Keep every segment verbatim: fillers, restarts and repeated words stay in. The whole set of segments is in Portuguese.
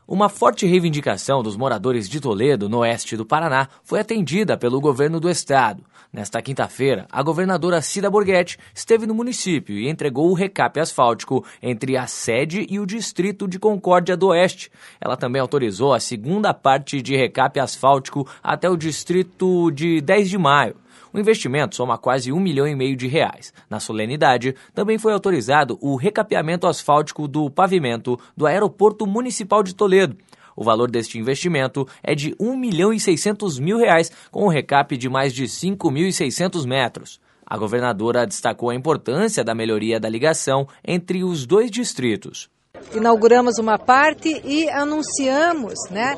Uma forte reivindicação dos moradores de Toledo, no oeste do Paraná, foi atendida pelo governo do estado. Nesta quinta-feira, a governadora Cida Borghetti esteve no município e entregou o recape asfáltico entre a sede e o distrito de Concórdia do Oeste. Ela também autorizou a segunda parte de recape asfáltico até o distrito de dez de maio. O investimento soma quase um milhão e meio de reais. Na solenidade, também foi autorizado o recapeamento asfáltico do pavimento do Aeroporto Municipal de Toledo. O valor deste investimento é de um milhão e seiscentos mil reais, com um recape de mais de cinco mil e seiscentos metros. A governadora destacou a importância da melhoria da ligação entre os dois distritos. Inauguramos uma parte e anunciamos, né,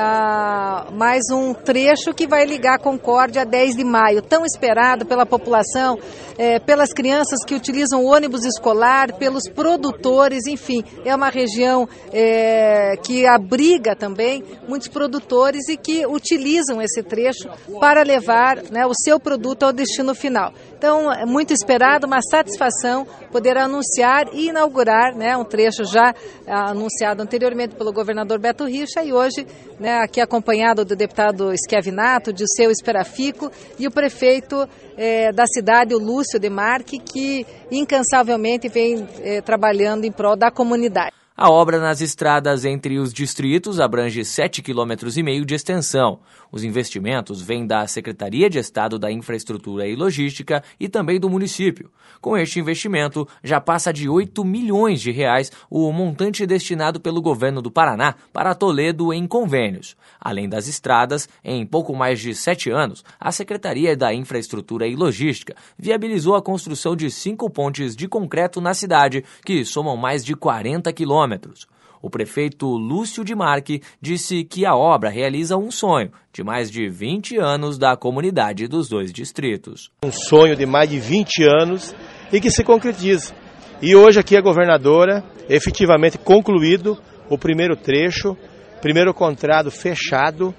uh, mais um trecho que vai ligar Concórdia a dez de maio, tão esperado pela população, eh, pelas crianças que utilizam o ônibus escolar, pelos produtores, enfim, é uma região eh, que abriga também muitos produtores e que utilizam esse trecho para levar, né, o seu produto ao destino final. Então, é muito esperado, uma satisfação poder anunciar e inaugurar, né, um trecho já anunciado anteriormente pelo governador Beto Richa e hoje, né, aqui acompanhado do deputado Schiavinato, de seu Esperafico e o prefeito eh, da cidade, o Lúcio Demarque, que incansavelmente vem eh, trabalhando em prol da comunidade. A obra nas estradas entre os distritos abrange sete vírgula cinco quilômetros de extensão. Os investimentos vêm da Secretaria de Estado da Infraestrutura e Logística e também do município. Com este investimento, já passa de oito milhões de reais o montante destinado pelo governo do Paraná para Toledo em convênios. Além das estradas, em pouco mais de sete anos, a Secretaria da Infraestrutura e Logística viabilizou a construção de cinco pontes de concreto na cidade, que somam mais de quarenta quilômetros. O prefeito Lúcio Demarque disse que a obra realiza um sonho de mais de vinte anos da comunidade dos dois distritos. Um sonho de mais de vinte anos e que se concretiza. E hoje aqui a governadora, efetivamente concluído o primeiro trecho, primeiro contrato fechado,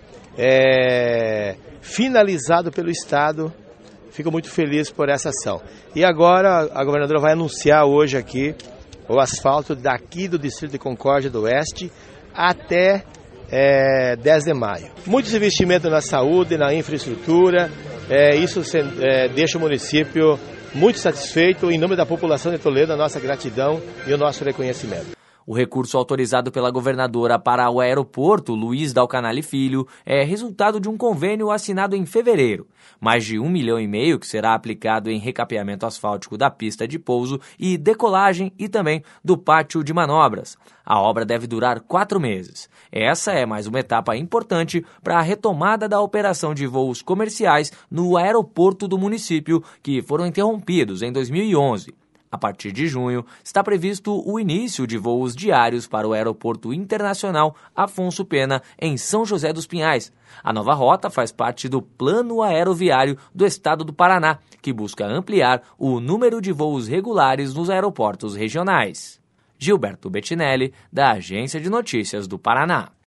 é, finalizado pelo Estado. Fico muito feliz por essa ação. E agora a governadora vai anunciar hoje aqui o asfalto daqui do distrito de Concórdia do Oeste até é, dez de maio. Muitos investimentos na saúde, na infraestrutura, é, isso é, deixa o município muito satisfeito. Em nome da população de Toledo, a nossa gratidão e o nosso reconhecimento. O recurso autorizado pela governadora para o aeroporto Luiz Dalcanale Filho é resultado de um convênio assinado em fevereiro. Mais de um milhão e meio que será aplicado em recapeamento asfáltico da pista de pouso e decolagem e também do pátio de manobras. A obra deve durar quatro meses. Essa é mais uma etapa importante para a retomada da operação de voos comerciais no aeroporto do município, que foram interrompidos em dois mil e onze. A partir de junho, está previsto o início de voos diários para o Aeroporto Internacional Afonso Pena, em São José dos Pinhais. A nova rota faz parte do Plano Aeroviário do Estado do Paraná, que busca ampliar o número de voos regulares nos aeroportos regionais. Gilberto Bettinelli, da Agência de Notícias do Paraná.